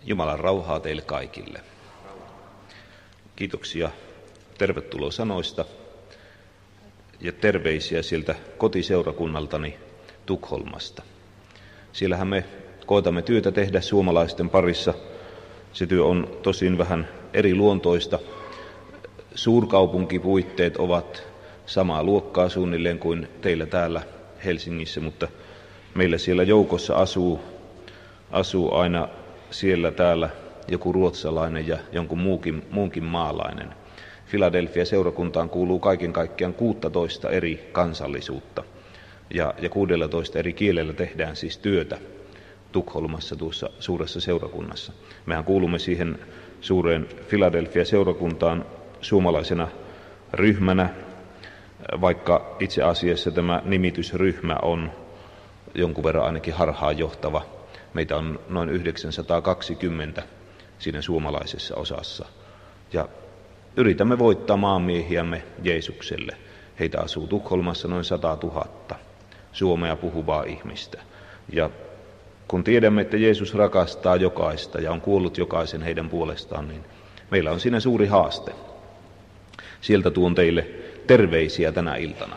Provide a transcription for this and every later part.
Jumalan rauhaa teille kaikille. Kiitoksia tervetuloa sanoista ja terveisiä sieltä kotiseurakunnaltani Tukholmasta. Siellähän me koetamme työtä tehdä suomalaisten parissa. Se työ on tosin vähän eri luontoista. Suurkaupunkipuitteet ovat samaa luokkaa suunnilleen kuin teillä täällä Helsingissä, mutta meillä siellä joukossa asuu aina siellä täällä joku ruotsalainen ja jonkun muunkin maalainen. Philadelphia seurakuntaan kuuluu kaiken kaikkiaan 16 eri kansallisuutta ja 16 eri kielellä tehdään siis työtä Tukholmassa tuossa suuressa seurakunnassa. Mehän kuulumme siihen suureen Philadelphia seurakuntaan suomalaisena ryhmänä, vaikka itse asiassa tämä nimitysryhmä on jonkun verran ainakin harhaanjohtava. Meitä on noin 920 siinä suomalaisessa osassa. Ja yritämme voittaa maanmiehiämme Jeesukselle. Heitä asuu Tukholmassa noin 100 000 suomea puhuvaa ihmistä. Ja kun tiedämme, että Jeesus rakastaa jokaista ja on kuollut jokaisen heidän puolestaan, niin meillä on siinä suuri haaste. Sieltä tuon teille terveisiä tänä iltana.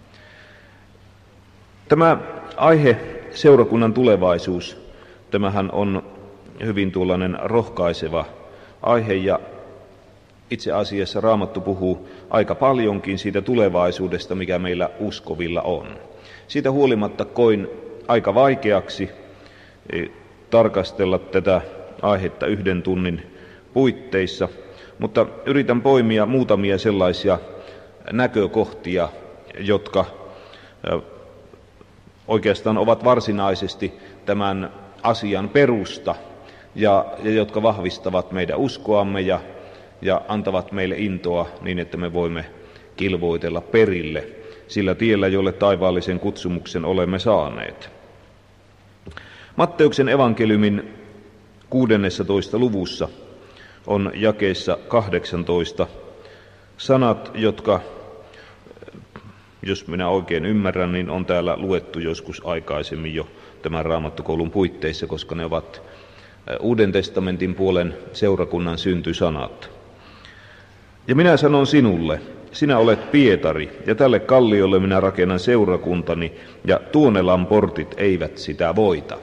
Tämä aihe, seurakunnan tulevaisuus, tämähän on hyvin tuollainen rohkaiseva aihe ja itse asiassa Raamattu puhuu aika paljonkin siitä tulevaisuudesta, mikä meillä uskovilla on. Siitä huolimatta koin aika vaikeaksi tarkastella tätä aihetta 1 tunnin puitteissa, mutta yritän poimia muutamia sellaisia näkökohtia, jotka oikeastaan ovat varsinaisesti tämän asian perusta ja jotka vahvistavat meidän uskoamme ja antavat meille intoa niin, että me voimme kilvoitella perille sillä tiellä, jolle taivaallisen kutsumuksen olemme saaneet. Matteuksen evankeliumin 16. luvussa on jakeessa 18 sanat, jotka, jos minä oikein ymmärrän, niin on täällä luettu joskus aikaisemmin jo tämän Raamattukoulun puitteissa, koska ne ovat Uuden testamentin puolen seurakunnan syntysanat. Ja minä sanon sinulle, sinä olet Pietari, ja tälle kalliolle minä rakennan seurakuntani, ja Tuonelan portit eivät sitä voita.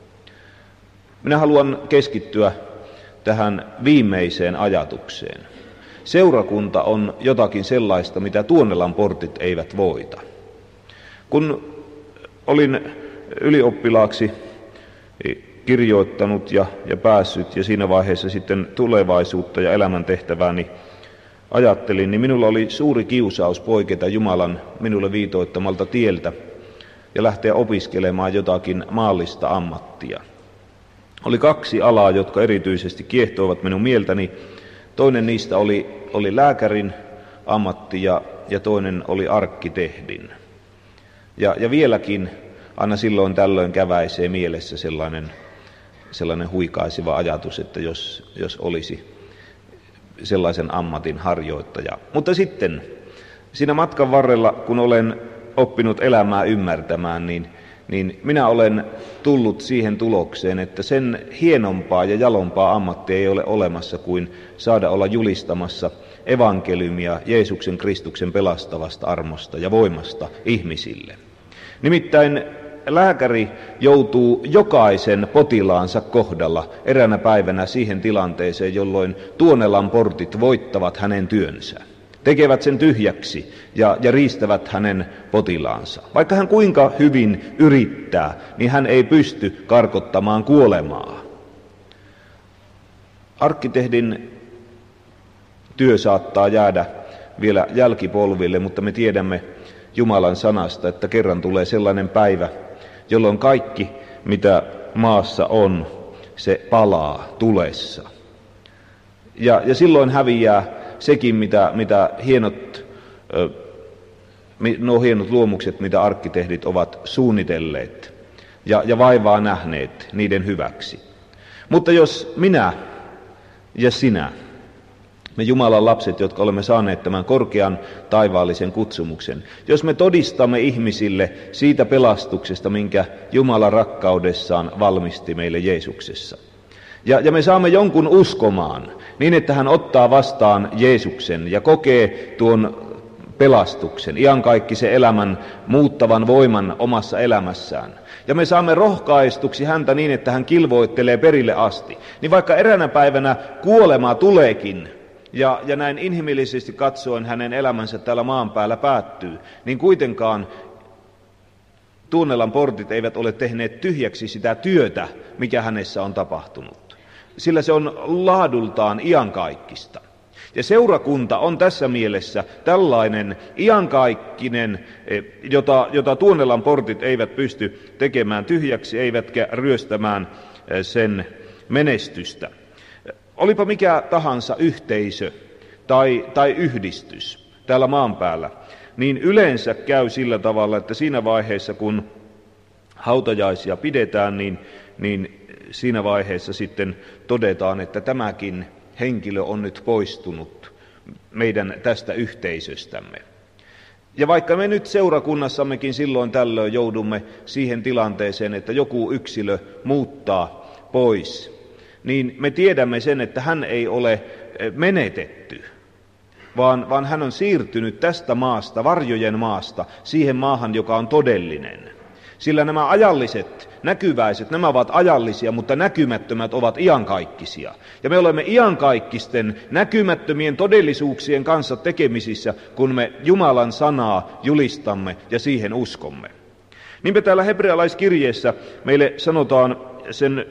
Minä haluan keskittyä tähän viimeiseen ajatukseen. Seurakunta on jotakin sellaista, mitä Tuonelan portit eivät voita. Kun olin ylioppilaaksi kirjoittanut ja päässyt ja siinä vaiheessa sitten tulevaisuutta ja elämäntehtävääni ajattelin, niin minulla oli suuri kiusaus poiketa Jumalan minulle viitoittamalta tieltä ja lähteä opiskelemaan jotakin maallista ammattia. Oli 2 alaa, jotka erityisesti kiehtoivat minun mieltäni. Toinen niistä oli lääkärin ammatti ja toinen oli arkkitehdin. Ja vieläkin aina silloin tällöin käväisee mielessä sellainen huikaiseva ajatus, että jos olisi sellaisen ammatin harjoittaja. Mutta sitten siinä matkan varrella, kun olen oppinut elämää ymmärtämään, niin minä olen tullut siihen tulokseen, että sen hienompaa ja jalompaa ammattia ei ole olemassa kuin saada olla julistamassa evankeliumia Jeesuksen Kristuksen pelastavasta armosta ja voimasta ihmisille. Nimittäin lääkäri joutuu jokaisen potilaansa kohdalla eräänä päivänä siihen tilanteeseen, jolloin Tuonelan portit voittavat hänen työnsä. Tekevät sen tyhjäksi ja riistävät hänen potilaansa. Vaikka hän kuinka hyvin yrittää, niin hän ei pysty karkottamaan kuolemaa. Arkkitehdin työ saattaa jäädä vielä jälkipolville, mutta me tiedämme Jumalan sanasta, että kerran tulee sellainen päivä, jolloin kaikki, mitä maassa on, se palaa tulessa. Ja silloin häviää sekin, mitä nuo hienot luomukset, mitä arkkitehdit ovat suunnitelleet ja vaivaa nähneet niiden hyväksi. Mutta jos minä ja sinä, me Jumalan lapset, jotka olemme saaneet tämän korkean taivaallisen kutsumuksen, jos me todistamme ihmisille siitä pelastuksesta, minkä Jumala rakkaudessaan valmisti meille Jeesuksessa, Ja me saamme jonkun uskomaan niin, että hän ottaa vastaan Jeesuksen ja kokee tuon pelastuksen, iankaikkisen elämän muuttavan voiman omassa elämässään. Ja me saamme rohkaistuksi häntä niin, että hän kilvoittelee perille asti. Niin vaikka eräänä päivänä kuolema tuleekin, ja näin inhimillisesti katsoen hänen elämänsä täällä maan päällä päättyy, niin kuitenkaan Tuonelan portit eivät ole tehneet tyhjäksi sitä työtä, mikä hänessä on tapahtunut. Sillä se on laadultaan iankaikkista. Ja seurakunta on tässä mielessä tällainen iankaikkinen, jota Tuonelan portit eivät pysty tekemään tyhjäksi, eivätkä ryöstämään sen menestystä. Olipa mikä tahansa yhteisö tai yhdistys täällä maan päällä, niin yleensä käy sillä tavalla, että siinä vaiheessa kun hautajaisia pidetään, niin siinä vaiheessa sitten todetaan, että tämäkin henkilö on nyt poistunut meidän tästä yhteisöstämme. Ja vaikka me nyt seurakunnassammekin silloin tällöin joudumme siihen tilanteeseen, että joku yksilö muuttaa pois, niin me tiedämme sen, että hän ei ole menetetty, vaan hän on siirtynyt tästä maasta, varjojen maasta, siihen maahan, joka on todellinen. Sillä nämä ajalliset, näkyväiset, nämä ovat ajallisia, mutta näkymättömät ovat iankaikkisia. Ja me olemme iankaikkisten, näkymättömien todellisuuksien kanssa tekemisissä, kun me Jumalan sanaa julistamme ja siihen uskomme. Niinpä täällä hebrealaiskirjeessä meille sanotaan sen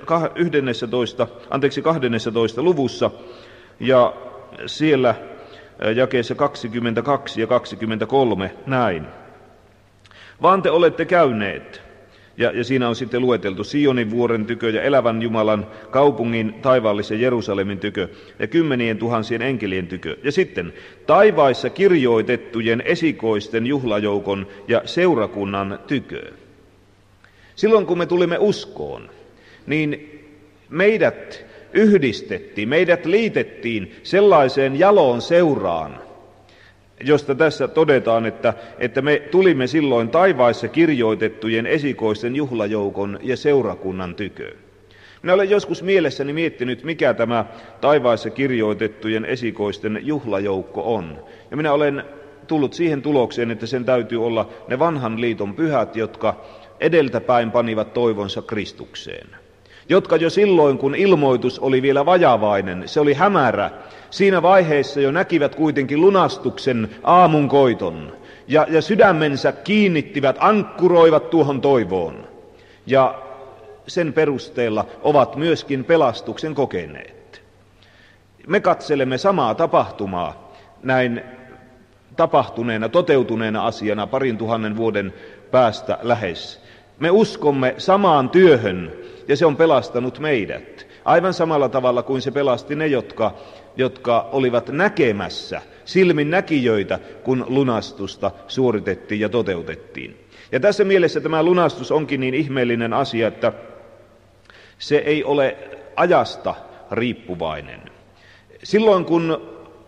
12. luvussa, ja siellä jakeessa 22 ja 23 näin. Vaan te olette käyneet, ja siinä on sitten lueteltu Sionin vuoren tykö ja elävän Jumalan kaupungin taivaallisen Jerusalemin tykö ja 10 000 enkelien tykö. Ja sitten taivaissa kirjoitettujen esikoisten juhlajoukon ja seurakunnan tykö. Silloin kun me tulimme uskoon, niin meidät yhdistettiin, meidät liitettiin sellaiseen jaloon seuraan, josta tässä todetaan, että me tulimme silloin taivaissa kirjoitettujen esikoisten juhlajoukon ja seurakunnan tykö. Minä olen joskus mielessäni miettinyt, mikä tämä taivaissa kirjoitettujen esikoisten juhlajoukko on. Ja minä olen tullut siihen tulokseen, että sen täytyy olla ne vanhan liiton pyhät, jotka edeltäpäin panivat toivonsa Kristukseen. Jotka jo silloin, kun ilmoitus oli vielä vajavainen, se oli hämärä, siinä vaiheessa jo näkivät kuitenkin lunastuksen aamunkoiton ja sydämensä kiinnittivät, ankkuroivat tuohon toivoon. Ja sen perusteella ovat myöskin pelastuksen kokeneet. Me katselemme samaa tapahtumaa näin tapahtuneena, toteutuneena asiana 2000 vuoden päästä lähes. Me uskomme samaan työhön ja se on pelastanut meidät. Aivan samalla tavalla kuin se pelasti ne, jotka olivat näkemässä, silminnäkijöitä, kun lunastusta suoritettiin ja toteutettiin. Ja tässä mielessä tämä lunastus onkin niin ihmeellinen asia, että se ei ole ajasta riippuvainen. Silloin kun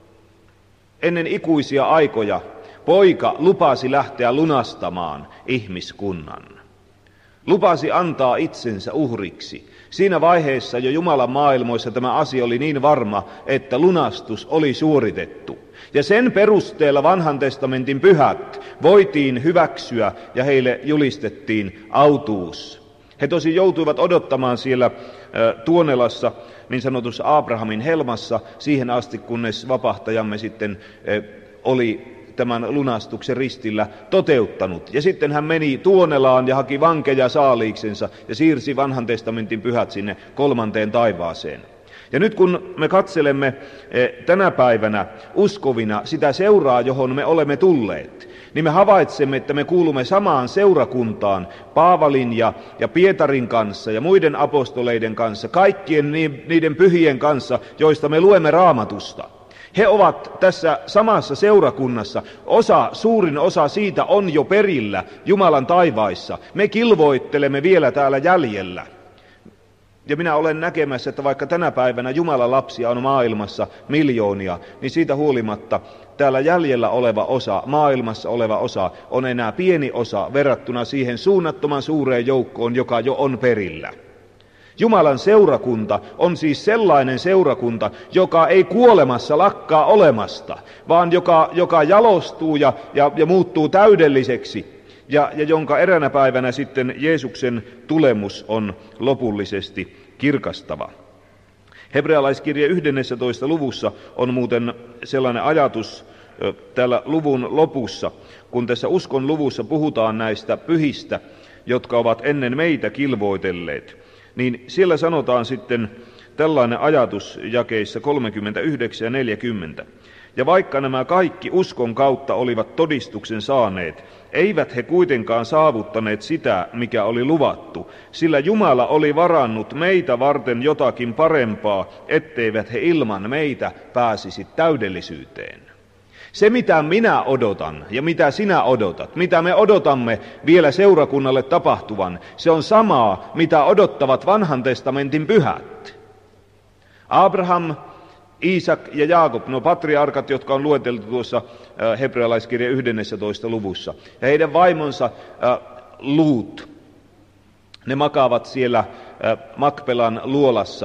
ennen ikuisia aikoja poika lupasi lähteä lunastamaan ihmiskunnan, lupasi antaa itsensä uhriksi, siinä vaiheessa jo Jumalan maailmoissa tämä asia oli niin varma, että lunastus oli suoritettu. Ja sen perusteella vanhan testamentin pyhät voitiin hyväksyä ja heille julistettiin autuus. He tosin joutuivat odottamaan siellä Tuonelassa, niin sanotussa Abrahamin helmassa, siihen asti kunnes vapahtajamme sitten oli tämän lunastuksen ristillä toteuttanut. Ja sitten hän meni Tuonelaan ja haki vankeja saaliiksensa ja siirsi vanhan testamentin pyhät sinne 3. taivaaseen. Ja nyt kun me katselemme tänä päivänä uskovina sitä seuraa, johon me olemme tulleet, niin me havaitsemme, että me kuulumme samaan seurakuntaan Paavalin ja Pietarin kanssa ja muiden apostoleiden kanssa, kaikkien niiden pyhien kanssa, joista me luemme Raamatusta. He ovat tässä samassa seurakunnassa. Suurin osa siitä on jo perillä Jumalan taivaissa. Me kilvoittelemme vielä täällä jäljellä. Ja minä olen näkemässä, että vaikka tänä päivänä Jumalan lapsia on maailmassa miljoonia, niin siitä huolimatta täällä jäljellä oleva osa, maailmassa oleva osa, on enää pieni osa verrattuna siihen suunnattoman suureen joukkoon, joka jo on perillä. Jumalan seurakunta on siis sellainen seurakunta, joka ei kuolemassa lakkaa olemasta, vaan joka jalostuu ja muuttuu täydelliseksi ja jonka eräänä päivänä sitten Jeesuksen tulemus on lopullisesti kirkastava. Hebrealaiskirje 11. luvussa on muuten sellainen ajatus täällä luvun lopussa, kun tässä uskon luvussa puhutaan näistä pyhistä, jotka ovat ennen meitä kilvoitelleet, niin siellä sanotaan sitten tällainen ajatus jakeissa 39 ja 40. Ja vaikka nämä kaikki uskon kautta olivat todistuksen saaneet, eivät he kuitenkaan saavuttaneet sitä, mikä oli luvattu, sillä Jumala oli varannut meitä varten jotakin parempaa, etteivät he ilman meitä pääsisi täydellisyyteen. Se, mitä minä odotan ja mitä sinä odotat, mitä me odotamme vielä seurakunnalle tapahtuvan, se on samaa, mitä odottavat vanhan testamentin pyhät. Abraham, Iisak ja Jaakob, no patriarkat, jotka on lueteltu tuossa hebrealaiskirja 11. luvussa, ja heidän vaimonsa Luut, ne makaavat siellä Makpelan luolassa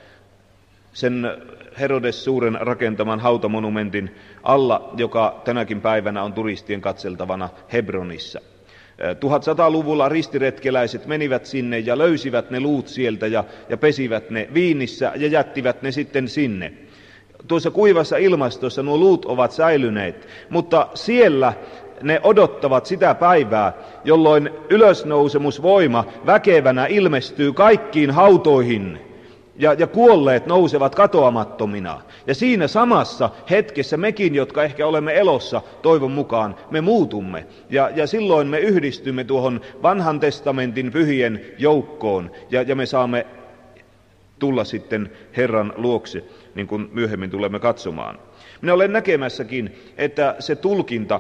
sen Herodes suuren rakentaman hautamonumentin alla, joka tänäkin päivänä on turistien katseltavana Hebronissa. 1100-luvulla ristiretkeläiset menivät sinne ja löysivät ne luut sieltä ja pesivät ne viinissä ja jättivät ne sitten sinne. Tuossa kuivassa ilmastossa nuo luut ovat säilyneet, mutta siellä ne odottavat sitä päivää, jolloin ylösnousemusvoima väkevänä ilmestyy kaikkiin hautoihin ja kuolleet nousevat katoamattomina. Ja siinä samassa hetkessä mekin, jotka ehkä olemme elossa, toivon mukaan, me muutumme. Ja silloin me yhdistymme tuohon vanhan testamentin pyhien joukkoon ja me saamme tulla sitten Herran luokse, niin kuin myöhemmin tulemme katsomaan. Minä olen näkemässäkin, että se tulkinta,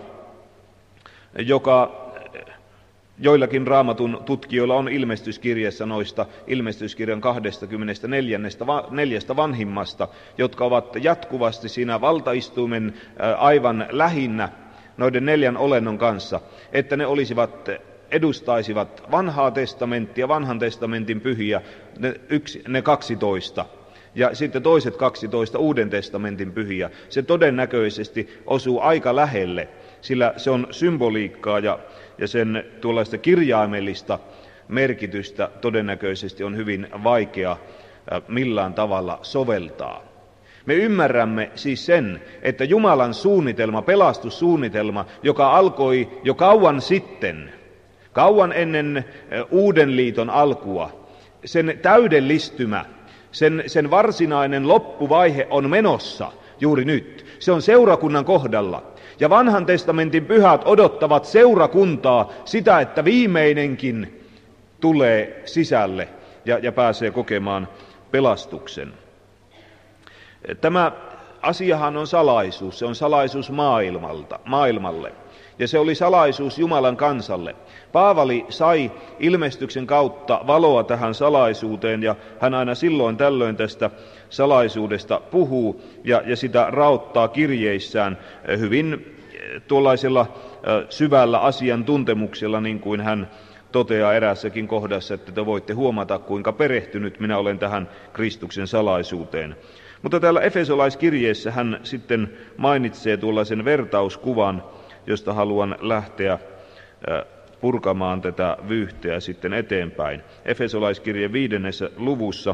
joka joillakin Raamatun tutkijoilla on ilmestyskirjassa noista ilmestyskirjan 24 vanhimmasta, jotka ovat jatkuvasti siinä valtaistuimen aivan lähinnä noiden 4 olennon kanssa, että ne edustaisivat vanhaa testamenttia, vanhan testamentin pyhiä, ne 12. Ja sitten toiset 12 uuden testamentin pyhiä. Se todennäköisesti osuu aika lähelle, sillä se on symboliikkaa ja sen tuollaista kirjaimellista merkitystä todennäköisesti on hyvin vaikea millään tavalla soveltaa. Me ymmärrämme siis sen, että Jumalan suunnitelma, pelastussuunnitelma, joka alkoi jo kauan sitten, kauan ennen uuden liiton alkua, sen täydellistymä, sen varsinainen loppuvaihe on menossa juuri nyt. Se on seurakunnan kohdalla. Ja vanhan testamentin pyhät odottavat seurakuntaa sitä, että viimeinenkin tulee sisälle ja pääsee kokemaan pelastuksen. Tämä asiahan on salaisuus. Se on salaisuus maailmalle. Ja se oli salaisuus Jumalan kansalle. Paavali sai ilmestyksen kautta valoa tähän salaisuuteen, ja hän aina silloin tällöin tästä salaisuudesta puhuu ja sitä raottaa kirjeissään hyvin tuollaisella syvällä asiantuntemuksella, niin kuin hän toteaa eräässäkin kohdassa, että te voitte huomata, kuinka perehtynyt minä olen tähän Kristuksen salaisuuteen. Mutta täällä Efesolaiskirjeessä hän sitten mainitsee tuollaisen vertauskuvan, josta haluan lähteä purkamaan tätä vyyhteä sitten eteenpäin. Efesolaiskirje 5. luvussa.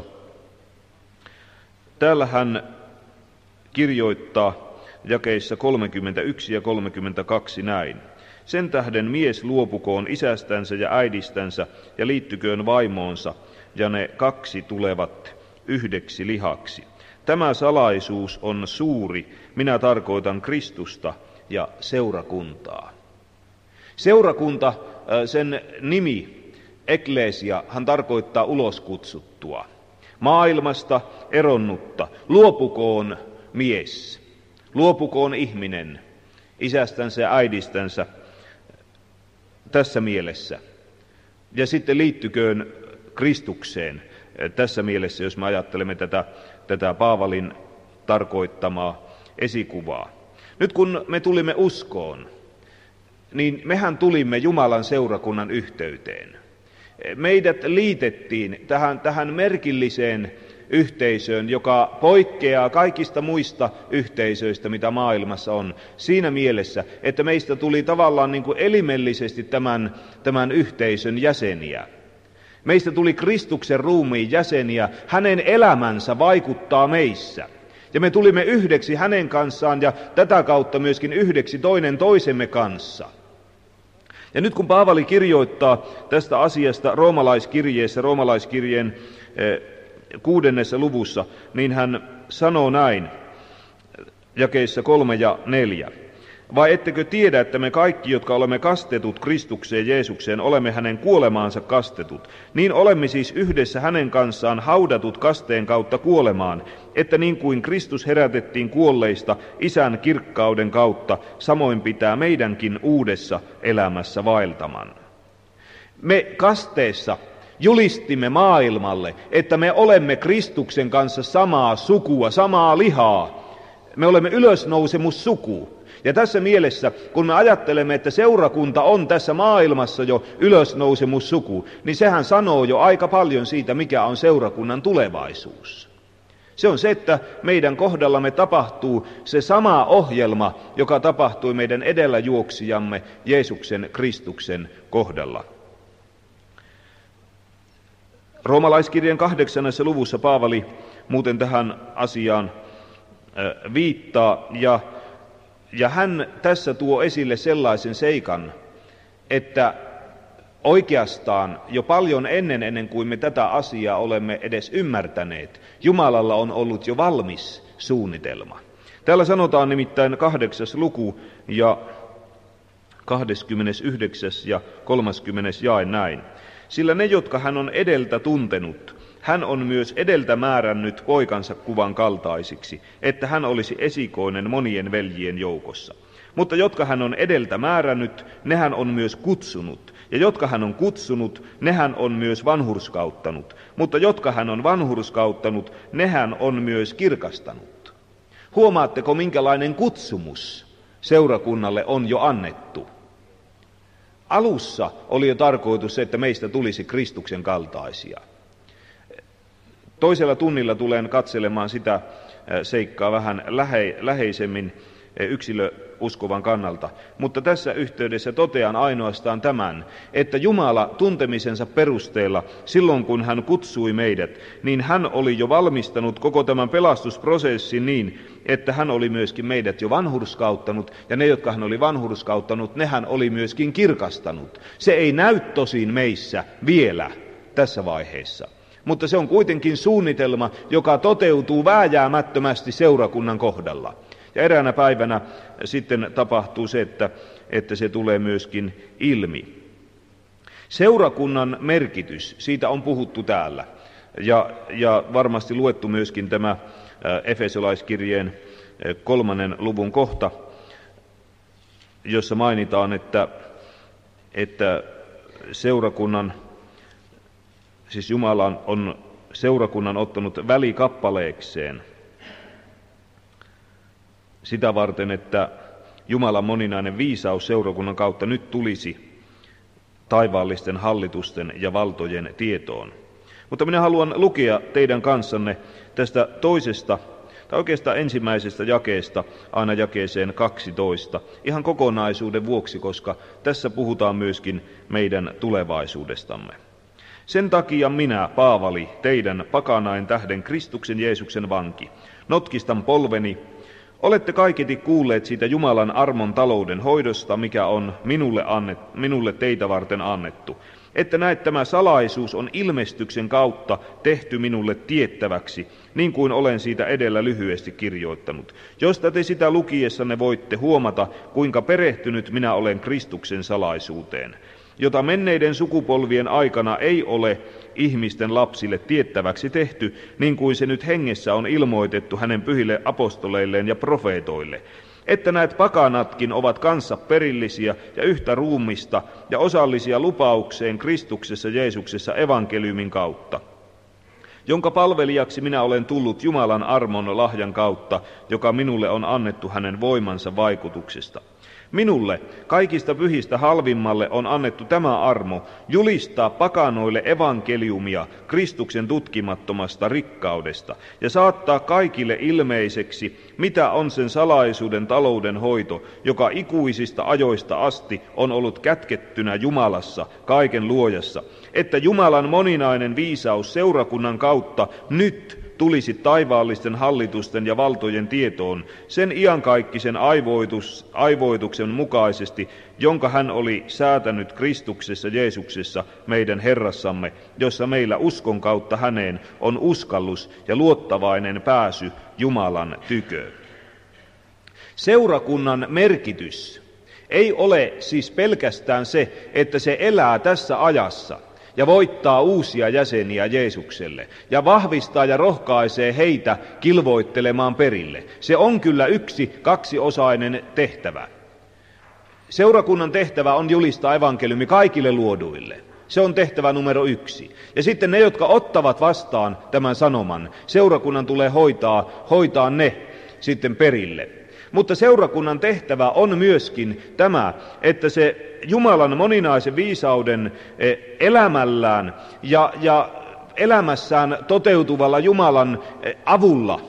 Täällä hän kirjoittaa jakeissa 31 ja 32 näin. Sen tähden mies luopukoon isästänsä ja äidistänsä ja liittyköön vaimoonsa, ja ne 2 tulevat yhdeksi lihaksi. Tämä salaisuus on suuri, minä tarkoitan Kristusta ja seurakuntaa. Seurakunta, sen nimi, eklesia, hän tarkoittaa uloskutsuttua. Maailmasta eronnutta. Luopukoon mies, luopukoon ihminen isästänsä ja äidistänsä tässä mielessä. Ja sitten liittyköön Kristukseen tässä mielessä, jos me ajattelemme tätä Paavalin tarkoittamaa esikuvaa. Nyt kun me tulimme uskoon, niin mehän tulimme Jumalan seurakunnan yhteyteen. Meidät liitettiin tähän merkilliseen yhteisöön, joka poikkeaa kaikista muista yhteisöistä, mitä maailmassa on. Siinä mielessä, että meistä tuli tavallaan niin kuin elimellisesti tämän yhteisön jäseniä. Meistä tuli Kristuksen ruumiin jäseniä, hänen elämänsä vaikuttaa meissä. Ja me tulimme yhdeksi hänen kanssaan ja tätä kautta myöskin yhdeksi toinen toisemme kanssa. Ja nyt kun Paavali kirjoittaa tästä asiasta roomalaiskirjeen 6. luvussa, niin hän sanoo näin, jakeissa 3 ja 4. Vai ettekö tiedä, että me kaikki, jotka olemme kastetut Kristukseen Jeesukseen, olemme hänen kuolemaansa kastetut? Niin olemme siis yhdessä hänen kanssaan haudatut kasteen kautta kuolemaan, että niin kuin Kristus herätettiin kuolleista Isän kirkkauden kautta, samoin pitää meidänkin uudessa elämässä vaeltaman. Me kasteessa julistimme maailmalle, että me olemme Kristuksen kanssa samaa sukua, samaa lihaa. Me olemme ylösnousemussuku. Ja tässä mielessä, kun me ajattelemme, että seurakunta on tässä maailmassa jo ylösnousemussuku, niin sehän sanoo jo aika paljon siitä, mikä on seurakunnan tulevaisuus. Se on se, että meidän kohdallamme tapahtuu se sama ohjelma, joka tapahtui meidän edelläjuoksijamme Jeesuksen Kristuksen kohdalla. Roomalaiskirjan 8. luvussa Paavali muuten tähän asiaan viittaa, ja hän tässä tuo esille sellaisen seikan, että oikeastaan jo paljon ennen kuin me tätä asiaa olemme edes ymmärtäneet, Jumalalla on ollut jo valmis suunnitelma. Täällä sanotaan nimittäin 8. luku ja 29. ja 30. jae näin. Sillä ne, jotka hän on edeltä tuntenut, hän on myös edeltä määrännyt poikansa kuvan kaltaisiksi, että hän olisi esikoinen monien veljien joukossa. Mutta jotka hän on edeltä määrännyt, nehän on myös kutsunut. Ja jotka hän on kutsunut, nehän on myös vanhurskauttanut. Mutta jotka hän on vanhurskauttanut, nehän on myös kirkastanut. Huomaatteko, minkälainen kutsumus seurakunnalle on jo annettu? Alussa oli jo tarkoitus se, että meistä tulisi Kristuksen kaltaisia. Toisella tunnilla tulen katselemaan sitä seikkaa vähän läheisemmin yksilöuskovan kannalta. Mutta tässä yhteydessä totean ainoastaan tämän, että Jumala tuntemisensa perusteella, silloin kun hän kutsui meidät, niin hän oli jo valmistanut koko tämän pelastusprosessin niin, että hän oli myöskin meidät jo vanhurskauttanut, ja ne, jotka hän oli vanhurskauttanut, ne hän oli myöskin kirkastanut. Se ei näy tosin meissä vielä tässä vaiheessa. Mutta se on kuitenkin suunnitelma, joka toteutuu vääjäämättömästi seurakunnan kohdalla. Ja eräänä päivänä sitten tapahtuu se, että se tulee myöskin ilmi. Seurakunnan merkitys, siitä on puhuttu täällä. Ja varmasti luettu myöskin tämä Efesolaiskirjeen 3. luvun kohta, jossa mainitaan, että seurakunnan, siis Jumala on seurakunnan ottanut välikappaleekseen sitä varten, että Jumalan moninainen viisaus seurakunnan kautta nyt tulisi taivaallisten hallitusten ja valtojen tietoon. Mutta minä haluan lukea teidän kanssanne tästä toisesta, tai oikeastaan ensimmäisestä jakeesta aina jakeeseen 12, ihan kokonaisuuden vuoksi, koska tässä puhutaan myöskin meidän tulevaisuudestamme. Sen takia minä, Paavali, teidän pakanain tähden Kristuksen Jeesuksen vanki, notkistan polveni. Olette kaiketi kuulleet siitä Jumalan armon talouden hoidosta, mikä on minulle teitä varten annettu. Että näet, tämä salaisuus on ilmestyksen kautta tehty minulle tiettäväksi, niin kuin olen siitä edellä lyhyesti kirjoittanut. Josta te sitä lukiessanne voitte huomata, kuinka perehtynyt minä olen Kristuksen salaisuuteen, jota menneiden sukupolvien aikana ei ole ihmisten lapsille tiettäväksi tehty, niin kuin se nyt hengessä on ilmoitettu hänen pyhille apostoleilleen ja profeetoille. Että näet pakanatkin ovat kanssa perillisiä ja yhtä ruumista ja osallisia lupaukseen Kristuksessa Jeesuksessa evankeliumin kautta, jonka palvelijaksi minä olen tullut Jumalan armon lahjan kautta, joka minulle on annettu hänen voimansa vaikutuksesta. Minulle, kaikista pyhistä halvimmalle, on annettu tämä armo, julistaa pakanoille evankeliumia Kristuksen tutkimattomasta rikkaudesta ja saattaa kaikille ilmeiseksi, mitä on sen salaisuuden talouden hoito, joka ikuisista ajoista asti on ollut kätkettynä Jumalassa, kaiken luojassa, että Jumalan moninainen viisaus seurakunnan kautta nyt tulisi taivaallisten hallitusten ja valtojen tietoon sen iankaikkisen aivoituksen mukaisesti, jonka hän oli säätänyt Kristuksessa Jeesuksessa meidän Herrassamme, jossa meillä uskon kautta häneen on uskallus ja luottavainen pääsy Jumalan tyköön. Seurakunnan merkitys ei ole siis pelkästään se, että se elää tässä ajassa ja voittaa uusia jäseniä Jeesukselle ja vahvistaa ja rohkaisee heitä kilvoittelemaan perille. Se on kyllä kaksiosainen tehtävä. Seurakunnan tehtävä on julistaa evankeliumi kaikille luoduille. Se on tehtävä numero 1. Ja sitten ne, jotka ottavat vastaan tämän sanoman, seurakunnan tulee hoitaa ne sitten perille. Mutta seurakunnan tehtävä on myöskin tämä, että se Jumalan moninaisen viisauden elämällään ja elämässään toteutuvalla Jumalan avulla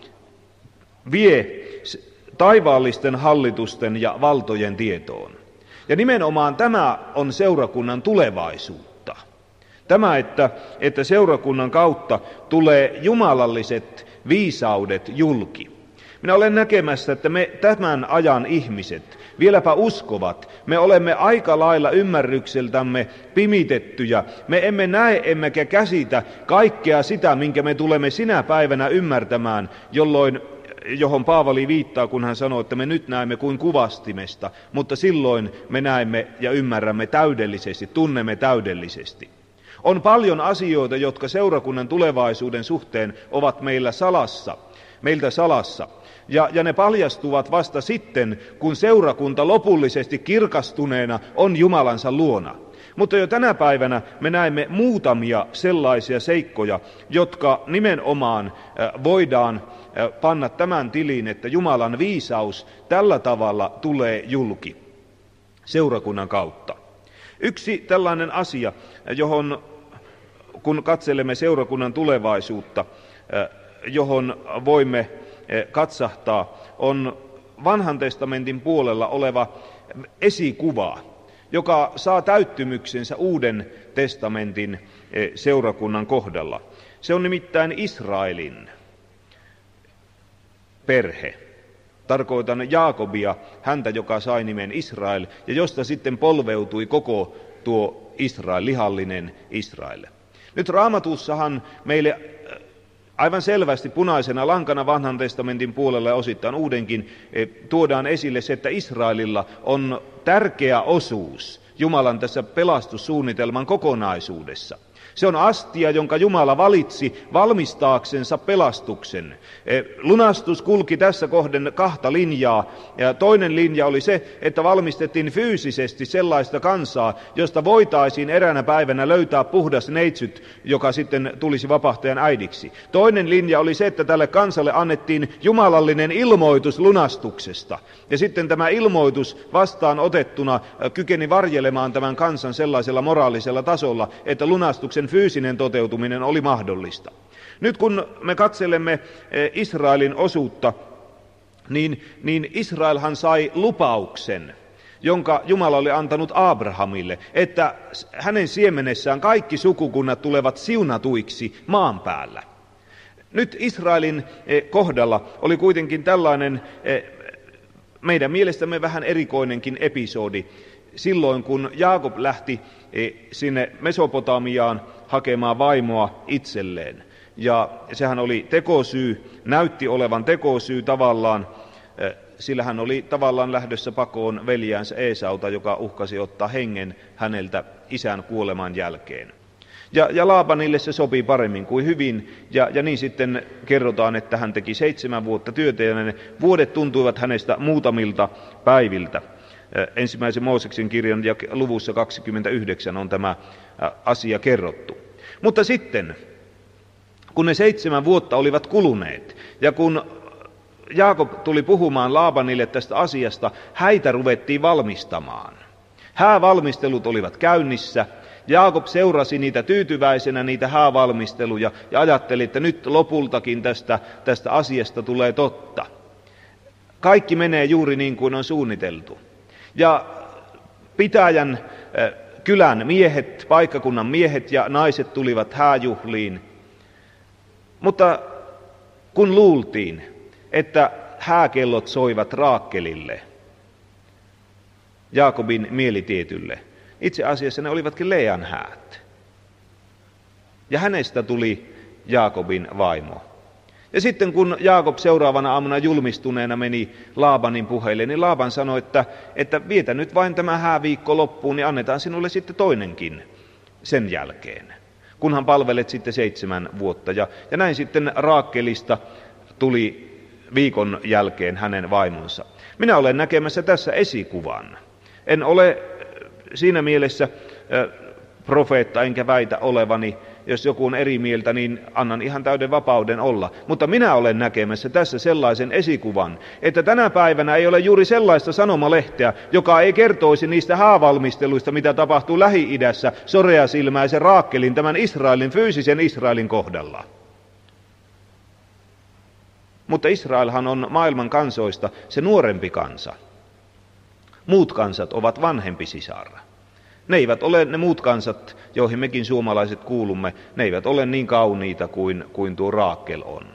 vie taivaallisten hallitusten ja valtojen tietoon. Ja nimenomaan tämä on seurakunnan tulevaisuutta. Tämä, että seurakunnan kautta tulee jumalalliset viisaudet julki. Minä olen näkemässä, että me tämän ajan ihmiset, vieläpä uskovat, me olemme aika lailla ymmärrykseltämme pimitettyjä. Me emme näe emmekä käsitä kaikkea sitä, minkä me tulemme sinä päivänä ymmärtämään, johon Paavali viittaa, kun hän sanoo, että me nyt näemme kuin kuvastimesta, mutta silloin me näemme ja ymmärrämme täydellisesti, tunnemme täydellisesti. On paljon asioita, jotka seurakunnan tulevaisuuden suhteen ovat meiltä salassa. Ja ne paljastuvat vasta sitten, kun seurakunta lopullisesti kirkastuneena on Jumalansa luona. Mutta jo tänä päivänä me näemme muutamia sellaisia seikkoja, jotka nimenomaan voidaan panna tämän tiliin, että Jumalan viisaus tällä tavalla tulee julki seurakunnan kautta. Yksi tällainen asia, johon kun katselemme seurakunnan tulevaisuutta, johon voimme katsahtaa, on Vanhan testamentin puolella oleva esikuva, joka saa täyttymyksensä Uuden testamentin seurakunnan kohdalla. Se on nimittäin Israelin perhe. Tarkoitan Jaakobia, häntä, joka sai nimen Israel, ja josta sitten polveutui koko tuo Israel, lihallinen Israel. Nyt Raamatussahan meille aivan selvästi punaisena lankana Vanhan testamentin puolella ja osittain Uudenkin tuodaan esille se, että Israelilla on tärkeä osuus Jumalan tässä pelastussuunnitelman kokonaisuudessa. Se on astia, jonka Jumala valitsi valmistaaksensa pelastuksen. Lunastus kulki tässä kohden 2 linjaa, ja toinen linja oli se, että valmistettiin fyysisesti sellaista kansaa, josta voitaisiin eräänä päivänä löytää puhdas neitsyt, joka sitten tulisi vapahtajan äidiksi. Toinen linja oli se, että tälle kansalle annettiin jumalallinen ilmoitus lunastuksesta, ja sitten tämä ilmoitus vastaanotettuna kykeni varjelemaan tämän kansan sellaisella moraalisella tasolla, että lunastuksen fyysinen toteutuminen oli mahdollista. Nyt kun me katselemme Israelin osuutta, niin Israelhan sai lupauksen, jonka Jumala oli antanut Abrahamille, että hänen siemenessään kaikki sukukunnat tulevat siunatuiksi maan päällä. Nyt Israelin kohdalla oli kuitenkin tällainen meidän mielestämme vähän erikoinenkin episodi, silloin kun Jaakob lähti sinne Mesopotamiaan hakemaan vaimoa itselleen. Ja sehän oli tekosyy, näytti olevan tekosyy tavallaan, sillä hän oli tavallaan lähdössä pakoon veljäänsä Eesauta, joka uhkasi ottaa hengen häneltä isän kuoleman jälkeen. Ja Laabanille se sopii paremmin kuin hyvin, ja niin sitten kerrotaan, että hän teki 7 vuotta työtä, ja ne vuodet tuntuivat hänestä muutamilta päiviltä. Ensimmäisen Mooseksen kirjan luvussa 29 on tämä asia kerrottu. Mutta sitten, kun ne 7 vuotta olivat kuluneet, ja kun Jaakob tuli puhumaan Laabanille tästä asiasta, häitä ruvettiin valmistamaan. Häävalmistelut olivat käynnissä. Jaakob seurasi niitä tyytyväisenä, niitä häävalmisteluja, ja ajatteli, että nyt lopultakin tästä asiasta tulee totta. Kaikki menee juuri niin kuin on suunniteltu. Ja pitäjän kylän miehet, paikkakunnan miehet ja naiset tulivat hääjuhliin. Mutta kun luultiin, että hääkellot soivat Raakelille, Jaakobin mielitietylle, itse asiassa ne olivatkin Lean häät. Ja hänestä tuli Jaakobin vaimo. Ja sitten kun Jaakob seuraavana aamuna julmistuneena meni Laabanin puheille, niin Laaban sanoi, että vietä nyt vain tämä hääviikko loppuun, niin annetaan sinulle sitten toinenkin sen jälkeen, kunhan palvelet sitten 7 vuotta. Ja näin sitten Raakelista tuli viikon jälkeen hänen vaimonsa. Minä olen näkemässä tässä esikuvan. En ole siinä mielessä profeetta enkä väitä olevani. Jos joku on eri mieltä, niin annan ihan täyden vapauden olla. Mutta minä olen näkemässä tässä sellaisen esikuvan, että tänä päivänä ei ole juuri sellaista sanomalehteä, joka ei kertoisi niistä häävalmisteluista, mitä tapahtuu Lähi-idässä soreasilmäisen Raakelin, tämän Israelin, fyysisen Israelin kohdalla. Mutta Israelhan on maailman kansoista se nuorempi kansa. Muut kansat ovat vanhempi sisar. Ne muut kansat, joihin mekin suomalaiset kuulumme, ne eivät ole niin kauniita kuin tuo Raakel on.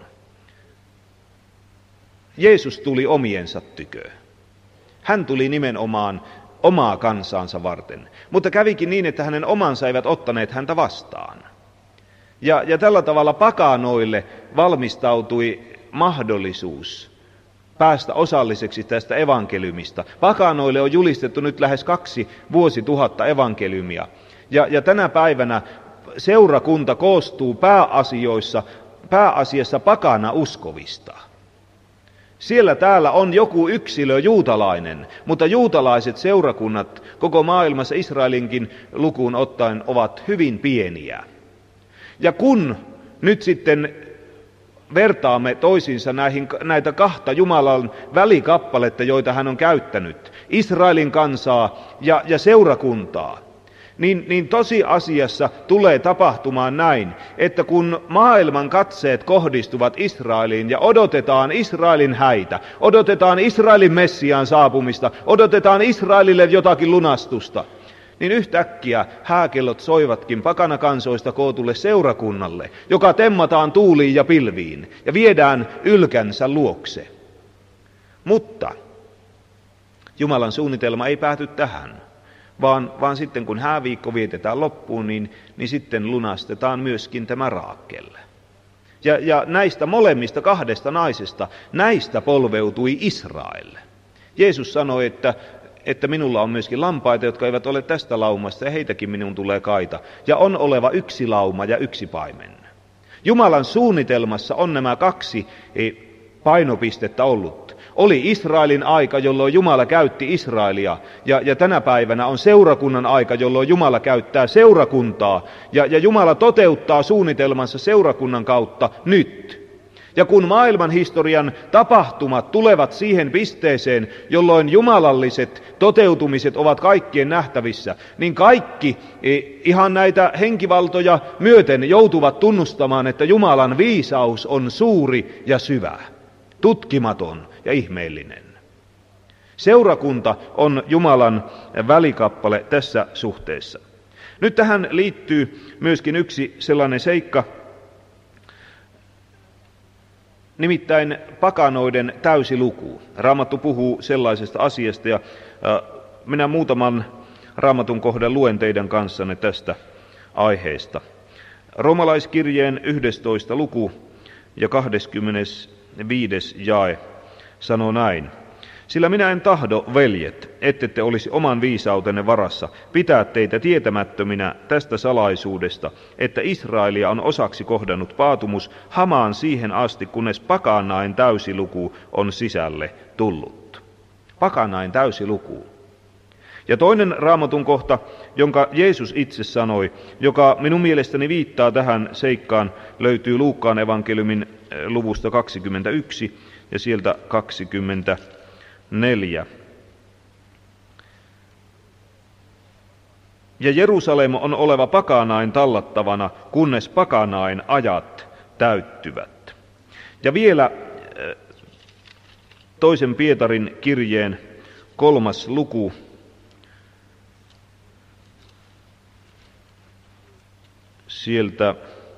Jeesus tuli omiensa tykö. Hän tuli nimenomaan omaa kansaansa varten, mutta kävikin niin, että hänen omansa eivät ottaneet häntä vastaan. Ja tällä tavalla pakanoille valmistautui mahdollisuus päästä osalliseksi tästä evankeliumista. Pakanoille on julistettu nyt lähes 2 vuosituhatta evankeliumia. Ja tänä päivänä seurakunta koostuu pääasiassa pakana uskovista. Siellä täällä on joku yksilö juutalainen, mutta juutalaiset seurakunnat koko maailmassa Israelinkin lukuun ottaen ovat hyvin pieniä. Ja kun nyt sitten vertaamme toisiinsa näitä 2 Jumalan välikappaletta, joita hän on käyttänyt, Israelin kansaa ja seurakuntaa, niin tosiasiassa tulee tapahtumaan näin, että kun maailman katseet kohdistuvat Israeliin ja odotetaan Israelin häitä, odotetaan Israelin Messiaan saapumista, odotetaan Israelille jotakin lunastusta, niin yhtäkkiä hääkellot soivatkin pakanakansoista kootulle seurakunnalle, joka temmataan tuuliin ja pilviin ja viedään ylkänsä luokse. Mutta Jumalan suunnitelma ei pääty tähän, vaan sitten kun hääviikko vietetään loppuun, niin sitten lunastetaan myöskin tämä Raakel. Ja näistä molemmista 2 naisesta, näistä polveutui Israel. Jeesus sanoi, että minulla on myöskin lampaita, jotka eivät ole tästä laumasta, ja heitäkin minun tulee kaita. Ja on oleva 1 lauma ja 1 paimen. Jumalan suunnitelmassa on nämä 2 painopistettä ollut. Oli Israelin aika, jolloin Jumala käytti Israelia, ja tänä päivänä on seurakunnan aika, jolloin Jumala käyttää seurakuntaa, ja Jumala toteuttaa suunnitelmansa seurakunnan kautta nyt. Ja kun maailman historian tapahtumat tulevat siihen pisteeseen, jolloin jumalalliset toteutumiset ovat kaikkien nähtävissä, niin kaikki ihan näitä henkivaltoja myöten joutuvat tunnustamaan, että Jumalan viisaus on suuri ja syvä, tutkimaton ja ihmeellinen. Seurakunta on Jumalan välikappale tässä suhteessa. Nyt tähän liittyy myöskin yksi sellainen seikka, nimittäin pakanoiden täysiluku. Raamattu puhuu sellaisesta asiasta, ja minä muutaman Raamatun kohdan luen teidän kanssanne tästä aiheesta. Roomalaiskirjeen 11. luku ja 25. jae sanoo näin. Sillä minä en tahdo, veljet, ettette olisi oman viisautenne varassa, pitää teitä tietämättöminä tästä salaisuudesta, että Israelia on osaksi kohdannut paatumus hamaan siihen asti, kunnes pakanain täysiluku on sisälle tullut. Pakanain täysiluku. Ja toinen Raamatun kohta, jonka Jeesus itse sanoi, joka minun mielestäni viittaa tähän seikkaan, löytyy Luukkaan evankeliumin luvusta 21 ja sieltä 24. Ja Jerusalem on oleva pakanain tallattavana, kunnes pakanain ajat täyttyvät. Ja vielä toisen Pietarin kirjeen 3. luku. Sieltä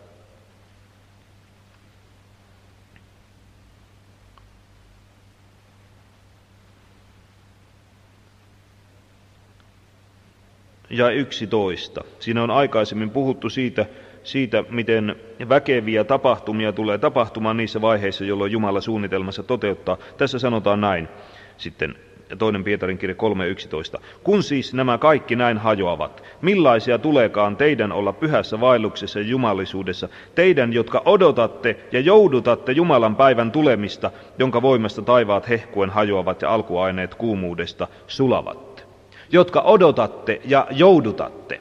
ja 11. Siinä on aikaisemmin puhuttu siitä, miten väkeviä tapahtumia tulee tapahtumaan niissä vaiheissa, jolloin Jumala suunnitelmassa toteuttaa. Tässä sanotaan näin sitten, toinen Pietarin kirja 3.11. Kun siis nämä kaikki näin hajoavat, millaisia tuleekaan teidän olla pyhässä vaelluksessa ja jumalisuudessa, teidän, jotka odotatte ja joudutatte Jumalan päivän tulemista, jonka voimasta taivaat hehkuen hajoavat ja alkuaineet kuumuudesta sulavat. Jotka odotatte ja joudutatte.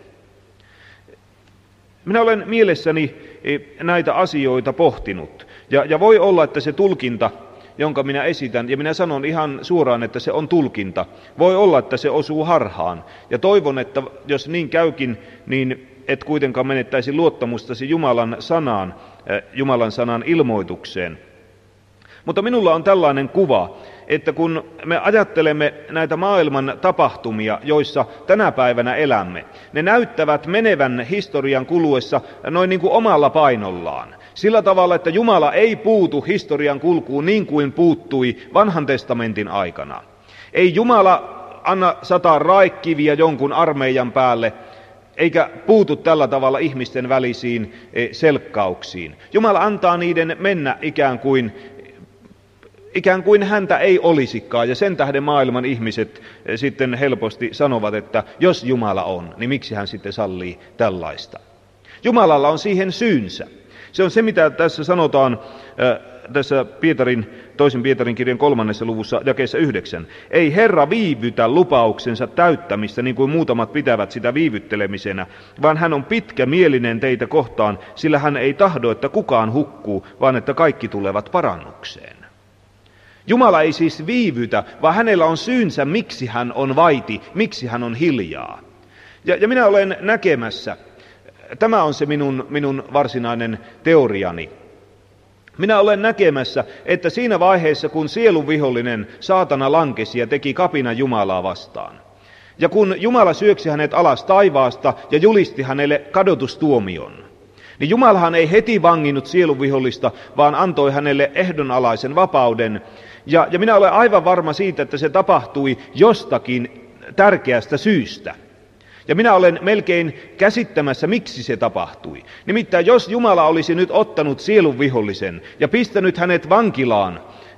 Minä olen mielessäni näitä asioita pohtinut, ja voi olla, että se tulkinta, jonka minä esitän, ja minä sanon ihan suoraan, että se on tulkinta, voi olla, että se osuu harhaan, ja toivon, että jos niin käykin, niin et kuitenkaan menettäisi luottamustasi Jumalan sanan ilmoitukseen. Mutta minulla on tällainen kuva, että kun me ajattelemme näitä maailman tapahtumia, joissa tänä päivänä elämme, ne näyttävät menevän historian kuluessa noin niin kuin omalla painollaan. Sillä tavalla, että Jumala ei puutu historian kulkuun niin kuin puuttui Vanhan testamentin aikana. Ei Jumala anna sataa raekiviä jonkun armeijan päälle, eikä puutu tällä tavalla ihmisten välisiin selkkauksiin. Jumala antaa niiden mennä ikään kuin häntä ei olisikaan, ja sen tähden maailman ihmiset sitten helposti sanovat, että jos Jumala on, niin miksi hän sitten sallii tällaista. Jumalalla on siihen syynsä. Se on se, mitä tässä sanotaan tässä toisen Pietarin kirjan 3. luvussa jakeessa 9. Ei Herra viivytä lupauksensa täyttämistä, niin kuin muutamat pitävät sitä viivyttelemisenä, vaan hän on pitkämielinen teitä kohtaan, sillä hän ei tahdo, että kukaan hukkuu, vaan että kaikki tulevat parannukseen. Jumala ei siis viivytä, vaan hänellä on syynsä, miksi hän on vaiti, miksi hän on hiljaa. Ja minä olen näkemässä, tämä on se minun varsinainen teoriani. Minä olen näkemässä, että siinä vaiheessa, kun sielun vihollinen saatana lankesi ja teki kapina Jumalaa vastaan, ja kun Jumala syöksi hänet alas taivaasta ja julisti hänelle kadotustuomion, niin Jumalahan ei heti vanginnut sielun vihollista, vaan antoi hänelle ehdonalaisen vapauden. Ja minä olen aivan varma siitä, että se tapahtui jostakin tärkeästä syystä. Ja minä olen melkein käsittämässä, miksi se tapahtui. Nimittäin jos Jumala olisi nyt ottanut sielun vihollisen ja pistänyt hänet vankilaan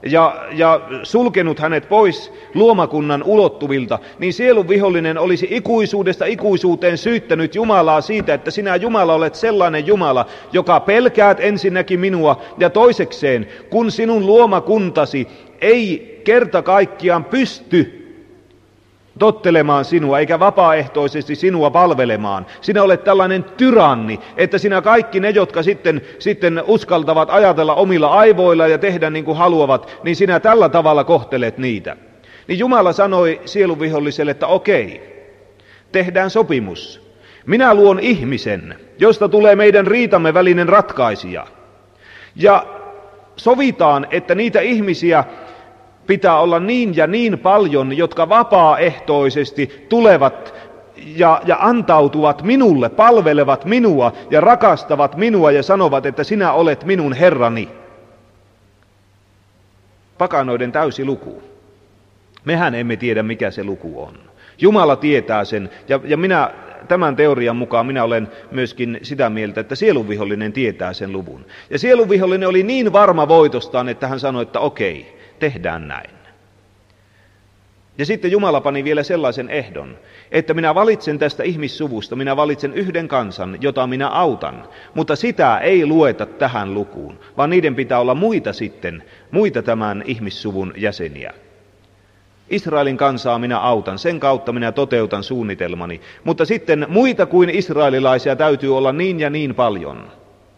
ja sulkenut hänet pois luomakunnan ulottuvilta, niin sielun vihollinen olisi ikuisuudesta ikuisuuteen syyttänyt Jumalaa siitä, että sinä Jumala olet sellainen Jumala, joka pelkäät ensinnäkin minua, ja toisekseen, kun sinun luomakuntasi ei kerta kaikkiaan pysty tottelemaan sinua, eikä vapaaehtoisesti sinua palvelemaan. Sinä olet tällainen tyranni, että sinä kaikki ne, jotka sitten uskaltavat ajatella omilla aivoilla ja tehdä niin kuin haluavat, niin sinä tällä tavalla kohtelet niitä. Niin Jumala sanoi sielunviholliselle, että okei, tehdään sopimus. Minä luon ihmisen, josta tulee meidän riitamme välinen ratkaisija. Ja sovitaan, että niitä ihmisiä pitää olla niin ja niin paljon, jotka vapaaehtoisesti tulevat ja antautuvat minulle, palvelevat minua ja rakastavat minua ja sanovat, että sinä olet minun Herrani. Pakanoiden täysi luku. Mehän emme tiedä, mikä se luku on. Jumala tietää sen, ja minä tämän teorian mukaan minä olen myöskin sitä mieltä, että sielunvihollinen tietää sen luvun. Ja sielunvihollinen oli niin varma voitostaan, että hän sanoi, että okei, tehdään näin. Ja sitten Jumala pani vielä sellaisen ehdon, että minä valitsen tästä ihmissuvusta, minä valitsen yhden kansan, jota minä autan, mutta sitä ei lueta tähän lukuun, vaan niiden pitää olla muita tämän ihmissuvun jäseniä. Israelin kansaa minä autan, sen kautta minä toteutan suunnitelmani. Mutta sitten muita kuin israelilaisia täytyy olla niin ja niin paljon.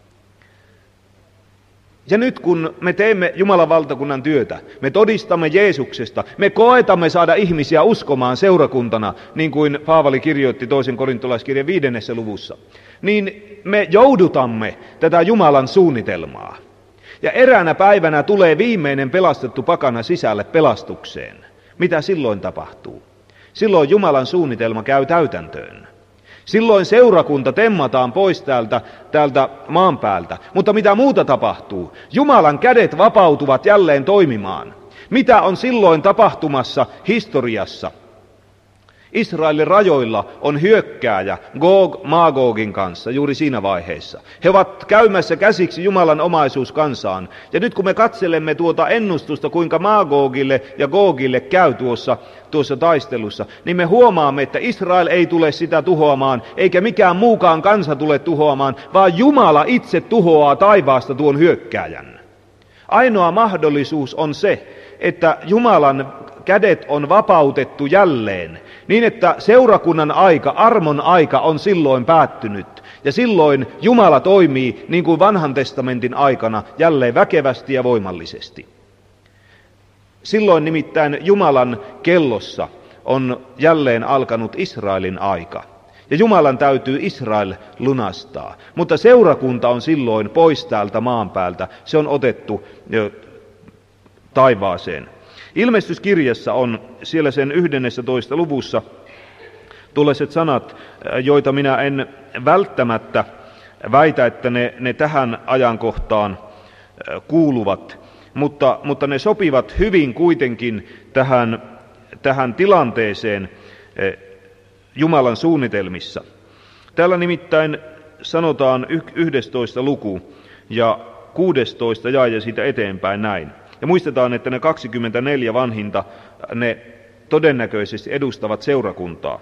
Ja nyt kun me teemme Jumalan valtakunnan työtä, me todistamme Jeesuksesta, me koetamme saada ihmisiä uskomaan seurakuntana, niin kuin Paavali kirjoitti 2. korintolaiskirjan 5. luvussa, niin me joudutamme tätä Jumalan suunnitelmaa. Ja eräänä päivänä tulee viimeinen pelastettu pakana sisälle pelastukseen. Mitä silloin tapahtuu? Silloin Jumalan suunnitelma käy täytäntöön. Silloin seurakunta temmataan pois täältä maan päältä. Mutta mitä muuta tapahtuu? Jumalan kädet vapautuvat jälleen toimimaan. Mitä on silloin tapahtumassa historiassa? Israelin rajoilla on hyökkääjä Gog Magogin kanssa juuri siinä vaiheessa. He ovat käymässä käsiksi Jumalan omaisuuskansaan. Ja nyt kun me katselemme tuota ennustusta, kuinka Magogille ja Gogille käy tuossa taistelussa, niin me huomaamme, että Israel ei tule sitä tuhoamaan, eikä mikään muukaan kansa tule tuhoamaan, vaan Jumala itse tuhoaa taivaasta tuon hyökkääjän. Ainoa mahdollisuus on se, että Jumalan kädet on vapautettu jälleen, niin että seurakunnan aika, armon aika on silloin päättynyt. Ja silloin Jumala toimii niin kuin vanhan testamentin aikana jälleen väkevästi ja voimallisesti. Silloin nimittäin Jumalan kellossa on jälleen alkanut Israelin aika. Ja Jumalan täytyy Israel lunastaa. Mutta seurakunta on silloin pois täältä maan päältä. Se on otettu taivaaseen. Ilmestyskirjassa on siellä sen 11. luvussa tuollaiset sanat, joita minä en välttämättä väitä, että ne tähän ajankohtaan kuuluvat, mutta ne sopivat hyvin kuitenkin tähän tilanteeseen Jumalan suunnitelmissa. Täällä nimittäin sanotaan 11. luku ja 16 jae siitä eteenpäin näin. Ja muistetaan, että ne 24 vanhinta, ne todennäköisesti edustavat seurakuntaa.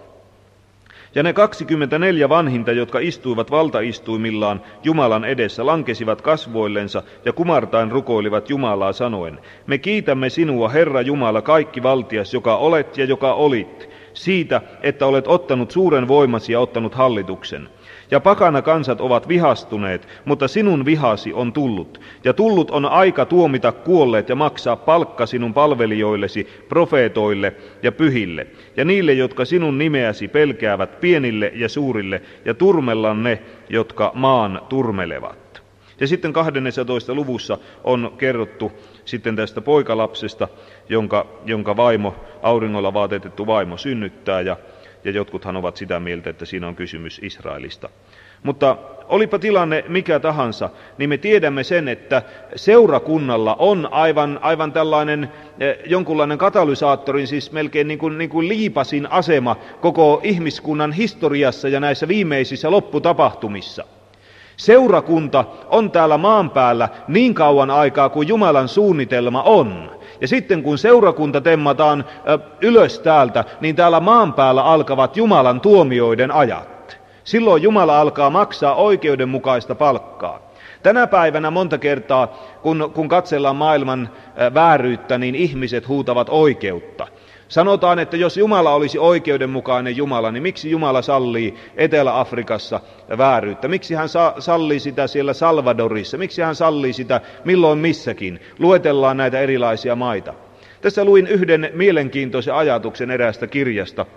Ja ne 24 vanhinta, jotka istuivat valtaistuimillaan Jumalan edessä, lankesivat kasvoillensa ja kumartain rukoilivat Jumalaa sanoen: me kiitämme sinua, Herra Jumala, kaikki valtias, joka olet ja joka olit, siitä, että olet ottanut suuren voimasi ja ottanut hallituksen. Ja pakana kansat ovat vihastuneet, mutta sinun vihasi on tullut. Ja tullut on aika tuomita kuolleet ja maksaa palkka sinun palvelijoillesi, profeetoille ja pyhille. Ja niille, jotka sinun nimeäsi pelkäävät, pienille ja suurille, ja turmella ne, jotka maan turmelevat. Ja sitten 12. luvussa on kerrottu sitten tästä poikalapsesta, jonka vaimo, auringolla vaatetettu vaimo synnyttää, ja jotkuthan ovat sitä mieltä, että siinä on kysymys Israelista. Mutta olipa tilanne mikä tahansa, niin me tiedämme sen, että seurakunnalla on aivan tällainen jonkunlainen katalysaattorin, siis melkein niin kuin liipasin asema koko ihmiskunnan historiassa ja näissä viimeisissä lopputapahtumissa. Seurakunta on täällä maan päällä niin kauan aikaa kuin Jumalan suunnitelma on. Ja sitten kun seurakunta temmataan ylös täältä, niin täällä maan päällä alkavat Jumalan tuomioiden ajat. Silloin Jumala alkaa maksaa oikeudenmukaista palkkaa. Tänä päivänä monta kertaa, kun katsellaan maailman vääryyttä, niin ihmiset huutavat oikeutta. Sanotaan, että jos Jumala olisi oikeudenmukainen Jumala, niin miksi Jumala sallii Etelä-Afrikassa vääryyttä? Miksi hän sallii sitä siellä Salvadorissa? Miksi hän sallii sitä milloin missäkin? Luetellaan näitä erilaisia maita. Tässä luin yhden mielenkiintoisen ajatuksen eräästä kirjasta.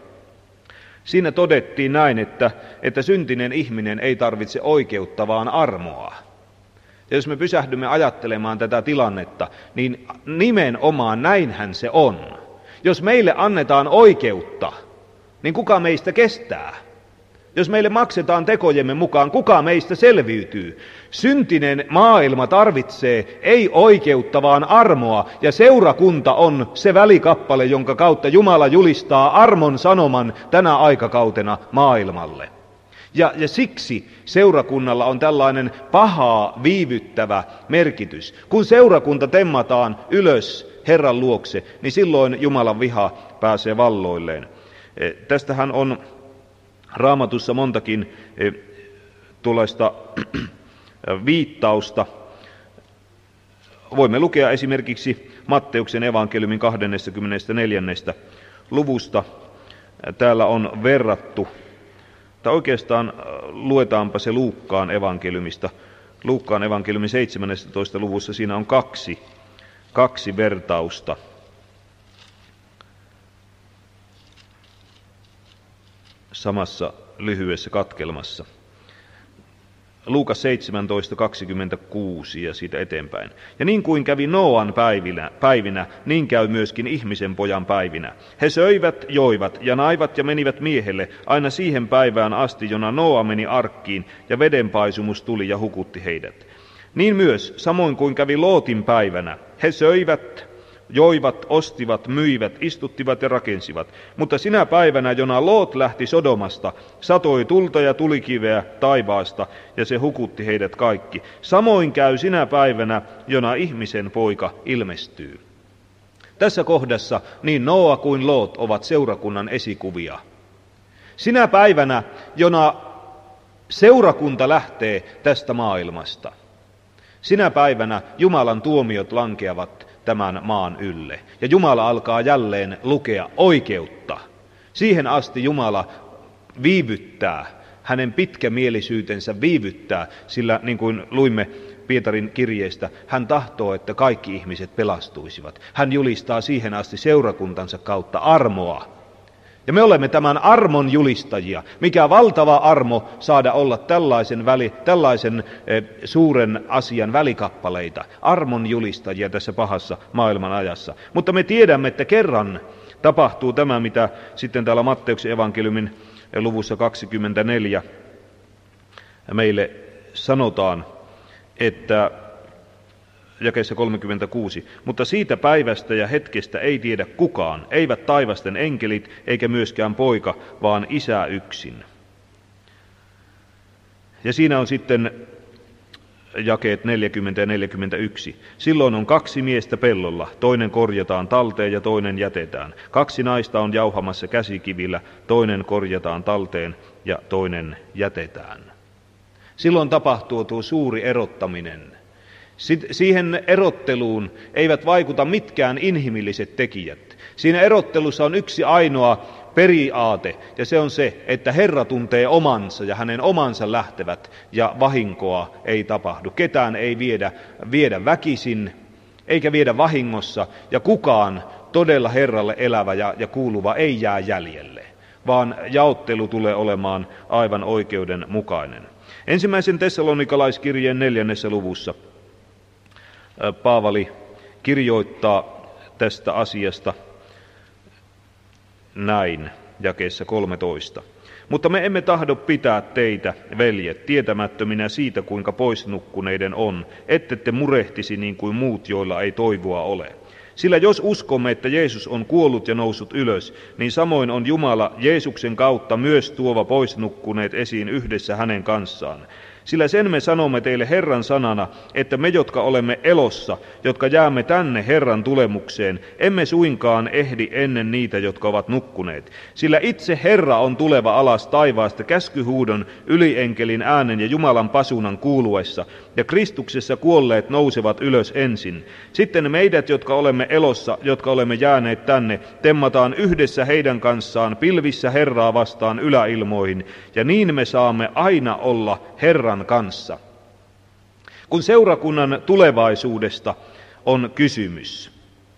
Siinä todettiin näin, että syntinen ihminen ei tarvitse oikeutta, vaan armoa. Ja jos me pysähdymme ajattelemaan tätä tilannetta, niin nimenomaan näinhän se on. Jos meille annetaan oikeutta, niin kuka meistä kestää? Jos meille maksetaan tekojemme mukaan, kuka meistä selviytyy? Syntinen maailma tarvitsee ei oikeutta, vaan armoa, ja seurakunta on se välikappale, jonka kautta Jumala julistaa armon sanoman tänä aikakautena maailmalle. Ja siksi seurakunnalla on tällainen pahaa viivyttävä merkitys. Kun seurakunta temmataan ylös Herran luokse, niin silloin Jumalan viha pääsee valloilleen. Tästähän on Raamatussa montakin tuollaista viittausta. Voimme lukea esimerkiksi Matteuksen evankeliumin 24. luvusta. Täällä on verrattu, tai oikeastaan luetaanpa se Luukkaan evankeliumista. Luukkaan evankeliumin 17. luvussa siinä on kaksi vertausta. Samassa lyhyessä katkelmassa. Luukas 17:26 ja siitä eteenpäin. Ja niin kuin kävi Nooan päivinä, niin käy myöskin ihmisen pojan päivinä. He söivät, joivat ja naivat ja menivät miehelle aina siihen päivään asti, jona Nooa meni arkkiin ja vedenpaisumus tuli ja hukutti heidät. Niin myös, samoin kuin kävi Lootin päivänä, he söivät, joivat, ostivat, myivät, istuttivat ja rakensivat. Mutta sinä päivänä, jona Loot lähti Sodomasta, satoi tulta ja tulikiveä taivaasta, ja se hukutti heidät kaikki. Samoin käy sinä päivänä, jona ihmisen poika ilmestyy. Tässä kohdassa niin Nooa kuin Loot ovat seurakunnan esikuvia. Sinä päivänä, jona seurakunta lähtee tästä maailmasta. Sinä päivänä Jumalan tuomiot lankeavat tämän maan ylle. Ja Jumala alkaa jälleen lukea oikeutta. Siihen asti Jumala viivyttää, hänen pitkämielisyytensä viivyttää, sillä niin kuin luimme Pietarin kirjeestä, hän tahtoo, että kaikki ihmiset pelastuisivat. Hän julistaa siihen asti seurakuntansa kautta armoa. Ja me olemme tämän armon julistajia. Mikä valtava armo saada olla tällaisen suuren asian välikappaleita. Armon julistajia tässä pahassa maailman ajassa. Mutta me tiedämme, että kerran tapahtuu tämä, mitä sitten täällä Matteuksen evankeliumin luvussa 24 meille sanotaan, että jakeessa 36, mutta siitä päivästä ja hetkestä ei tiedä kukaan, eivät taivasten enkelit eikä myöskään poika, vaan Isä yksin. Ja siinä on sitten jakeet 40 ja 41. Silloin on 2 miestä pellolla, toinen korjataan talteen ja toinen jätetään. 2 naista on jauhamassa käsikivillä, toinen korjataan talteen ja toinen jätetään. Silloin tapahtuu tuo suuri erottaminen. Siihen erotteluun eivät vaikuta mitkään inhimilliset tekijät. Siinä erottelussa on yksi ainoa periaate, ja se on se, että Herra tuntee omansa ja hänen omansa lähtevät, ja vahinkoa ei tapahdu. Ketään ei viedä väkisin, eikä viedä vahingossa, ja kukaan todella Herralle elävä ja kuuluva ei jää jäljelle, vaan jaottelu tulee olemaan aivan oikeudenmukainen. Ensimmäisen Tessalonikalaiskirjeen 4. luvussa Paavali kirjoittaa tästä asiasta näin, jakeessa 13. Mutta me emme tahdo pitää teitä, veljet, tietämättöminä siitä, kuinka poisnukkuneiden on, ettette murehtisi niin kuin muut, joilla ei toivoa ole. Sillä jos uskomme, että Jeesus on kuollut ja noussut ylös, niin samoin on Jumala Jeesuksen kautta myös tuova poisnukkuneet esiin yhdessä hänen kanssaan. Sillä sen me sanomme teille Herran sanana, että me, jotka olemme elossa, jotka jäämme tänne Herran tulemukseen, emme suinkaan ehdi ennen niitä, jotka ovat nukkuneet. Sillä itse Herra on tuleva alas taivaasta käskyhuudon, ylienkelin äänen ja Jumalan pasunan kuuluessa, ja Kristuksessa kuolleet nousevat ylös ensin. Sitten meidät, jotka olemme elossa, jotka olemme jääneet tänne, temmataan yhdessä heidän kanssaan pilvissä Herraa vastaan yläilmoihin, ja niin me saamme aina olla Herran kanssa. Kun seurakunnan tulevaisuudesta on kysymys,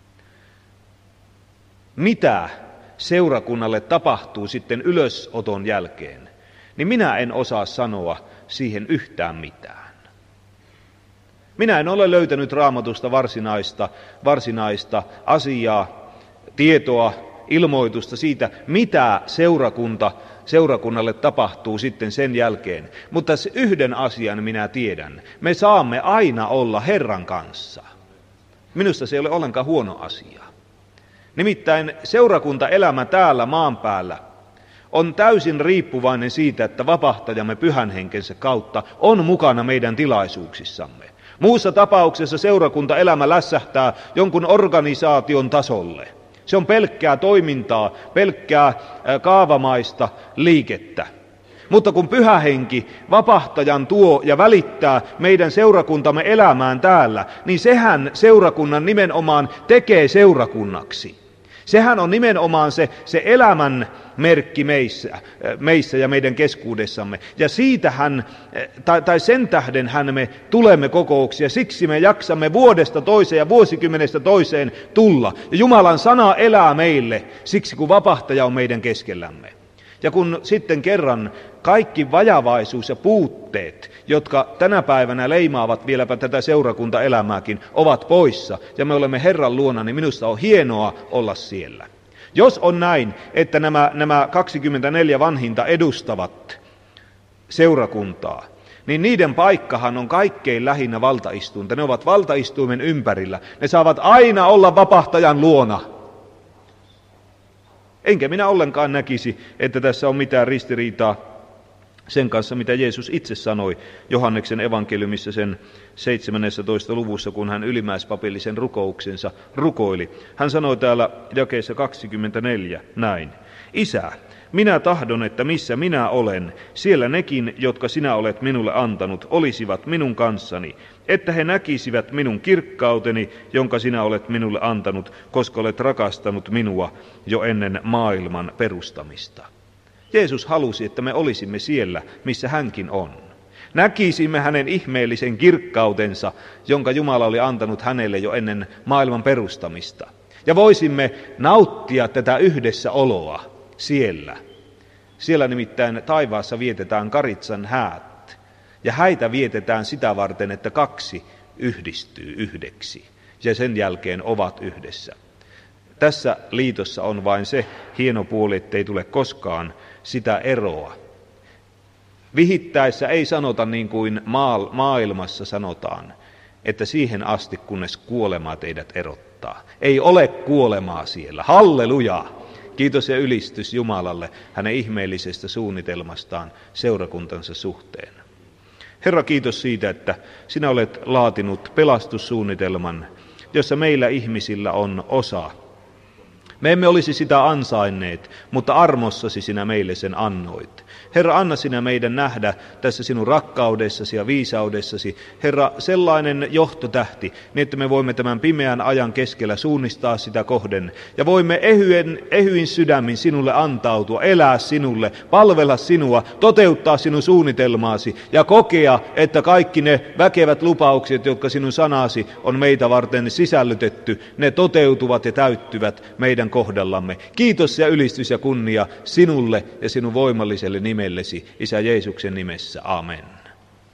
mitä seurakunnalle tapahtuu sitten ylösoton jälkeen, niin minä en osaa sanoa siihen yhtään mitään. Minä en ole löytänyt Raamatusta varsinaista asiaa, tietoa, ilmoitusta siitä, mitä seurakunnalle tapahtuu sitten sen jälkeen. Mutta yhden asian minä tiedän. Me saamme aina olla Herran kanssa. Minusta se ei ole ollenkaan huono asia. Nimittäin seurakuntaelämä täällä maan päällä on täysin riippuvainen siitä, että vapahtajamme Pyhän Henkensä kautta on mukana meidän tilaisuuksissamme. Muussa tapauksessa seurakuntaelämä lässähtää jonkun organisaation tasolle. Se on pelkkää toimintaa, pelkkää kaavamaista liikettä. Mutta kun Pyhä Henki vapahtajan tuo ja välittää meidän seurakuntamme elämään täällä, niin sehän seurakunnan nimenomaan tekee seurakunnaksi. Sehän on nimenomaan se elämän merkki meissä ja meidän keskuudessamme. Ja siitähän, tai sen tähdenhän me tulemme kokouksia. Siksi me jaksamme vuodesta toiseen ja vuosikymmenestä toiseen tulla. Ja Jumalan sana elää meille siksi, kun vapahtaja on meidän keskellämme. Ja kun sitten kerran kaikki vajavaisuus ja puutteet, jotka tänä päivänä leimaavat vieläpä tätä seurakuntaelämääkin, ovat poissa ja me olemme Herran luona, niin minusta on hienoa olla siellä. Jos on näin, että nämä 24 vanhinta edustavat seurakuntaa, niin niiden paikkahan on kaikkein lähinnä valtaistuinta. Ne ovat valtaistuimen ympärillä. Ne saavat aina olla vapahtajan luona. Enkä minä ollenkaan näkisi, että tässä on mitään ristiriitaa sen kanssa, mitä Jeesus itse sanoi Johanneksen evankeliumissa sen 17. luvussa, kun hän ylimmäispapillisen rukouksensa rukoili. Hän sanoi täällä jakeessa 24 näin. Isä, minä tahdon, että missä minä olen, siellä nekin, jotka sinä olet minulle antanut, olisivat minun kanssani, että he näkisivät minun kirkkauteni, jonka sinä olet minulle antanut, koska olet rakastanut minua jo ennen maailman perustamista. Jeesus halusi, että me olisimme siellä, missä hänkin on. Näkisimme hänen ihmeellisen kirkkautensa, jonka Jumala oli antanut hänelle jo ennen maailman perustamista. Ja voisimme nauttia tätä yhdessäoloa siellä. Siellä nimittäin taivaassa vietetään Karitsan häät. Ja häitä vietetään sitä varten, että kaksi yhdistyy yhdeksi. Ja sen jälkeen ovat yhdessä. Tässä liitossa on vain se hieno puoli, ettei tule koskaan sitä eroa. Vihittäessä ei sanota niin kuin maailmassa sanotaan, että siihen asti kunnes kuolema teidät erottaa. Ei ole kuolemaa siellä. Halleluja! Kiitos ja ylistys Jumalalle hänen ihmeellisestä suunnitelmastaan seurakuntansa suhteen. Herra, kiitos siitä, että sinä olet laatinut pelastussuunnitelman, jossa meillä ihmisillä on osa. Me emme olisi sitä ansainneet, mutta armossasi sinä meille sen annoit. Herra, anna sinä meidän nähdä tässä sinun rakkaudessasi ja viisaudessasi, Herra, sellainen johtotähti, niin että me voimme tämän pimeän ajan keskellä suunnistaa sitä kohden. Ja voimme ehyin sydämin sinulle antautua, elää sinulle, palvella sinua, toteuttaa sinun suunnitelmaasi ja kokea, että kaikki ne väkevät lupaukset, jotka sinun sanasi on meitä varten sisällytetty, ne toteutuvat ja täyttyvät meidän kohdallamme. Kiitos ja ylistys ja kunnia sinulle ja sinun voimalliselle nimellesi, Isä Jeesuksen nimessä. Amen.